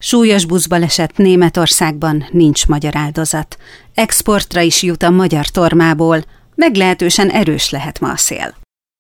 Súlyos buszbaleset Németországban, nincs magyar áldozat. Exportra is jut a magyar tormából, meglehetősen erős lehet ma a szél.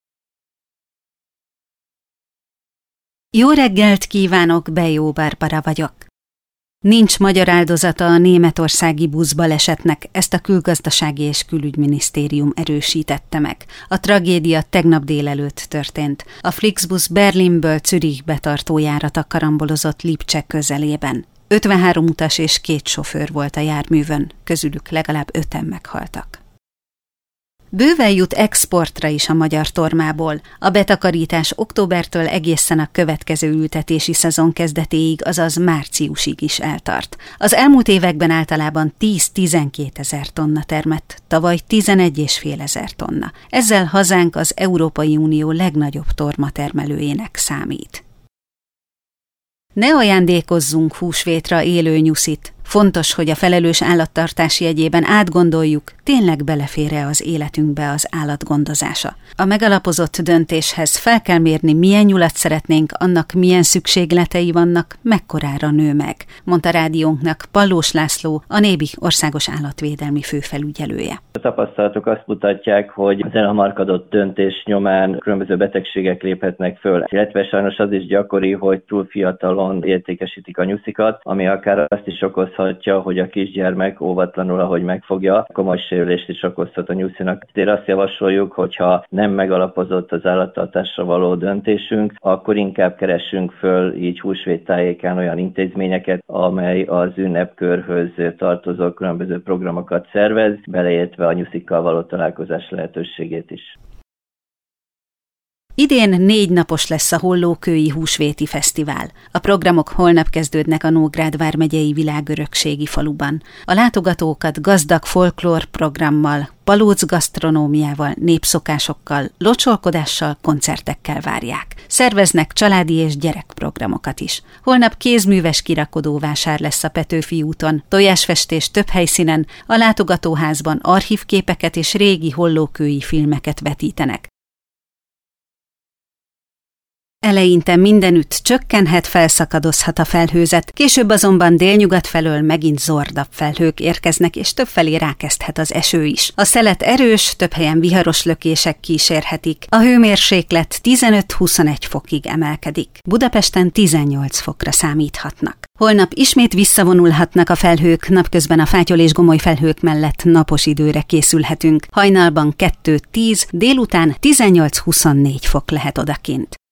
Jó reggelt kívánok, Bejó Barbara vagyok. Nincs magyar áldozata a németországi buszbalesetnek, ezt a Külgazdasági és Külügyminisztérium erősítette meg. A tragédia tegnap délelőtt történt. A Flixbus Berlinből Zürichbe tartó járata karambolozott Lipcsek közelében. 53 utas és 2 sofőr volt a járművön, közülük legalább 5-en meghaltak. Bőven jut exportra is a magyar tormából. A betakarítás októbertől egészen a következő ültetési szezon kezdetéig, azaz márciusig is eltart. Az elmúlt években általában 10-12 ezer tonna termett, tavaly 11,5 ezer tonna. Ezzel hazánk az Európai Unió legnagyobb tormatermelőjének számít. Ne ajándékozzunk húsvétra élő nyuszit. Fontos, hogy a felelős állattartás jegyében átgondoljuk, tényleg belefér-e az életünkbe az állatgondozása. A megalapozott döntéshez fel kell mérni, milyen nyulat szeretnénk, annak milyen szükségletei vannak, mekkorára nő meg, mondta rádiónknak Pallós László, a NÉBI országos állatvédelmi főfelügyelője. A tapasztalatok azt mutatják, hogy az elhamarkodott döntés nyomán különböző betegségek léphetnek föl, illetve sajnos az is gyakori, hogy túl fiatalon értékesítik a nyuszikat, ami akár azt is okozhatja, hogy a kisgyermek óvatlanul, ahogy megfogja, komoly sérülést is okozhat a nyuszinak. Ezért azt javasoljuk, hogyha nem megalapozott az állattartásra való döntésünk, akkor inkább keressünk föl így húsvét tájékán olyan intézményeket, amely az ünnepkörhöz tartozó különböző programokat szervez, beleértve a nyuszikkal való találkozás lehetőségét is. Idén 4 napos lesz a Hollókői Húsvéti Fesztivál. A programok holnap kezdődnek a Nógrád vármegyei Világörökségi faluban. A látogatókat gazdag folklór programmal, palóc gasztronómiával, népszokásokkal, locsolkodással, koncertekkel várják. Szerveznek családi és gyerekprogramokat is. Holnap kézműves kirakodóvásár lesz a Petőfi úton, tojásfestés több helyszínen, a látogatóházban archívképeket és régi hollókői filmeket vetítenek. Eleinte mindenütt csökkenhet, felszakadozhat a felhőzet, később azonban délnyugat felől megint zordabb felhők érkeznek, és többfelé rákezdhet az eső is. A szelet erős, több helyen viharos lökések kísérhetik. A hőmérséklet 15-21 fokig emelkedik. Budapesten 18 fokra számíthatnak. Holnap ismét visszavonulhatnak a felhők, napközben a fátyol és gomoly felhők mellett napos időre készülhetünk. Hajnalban 2-10, délután 18-24 fok lehet odakint.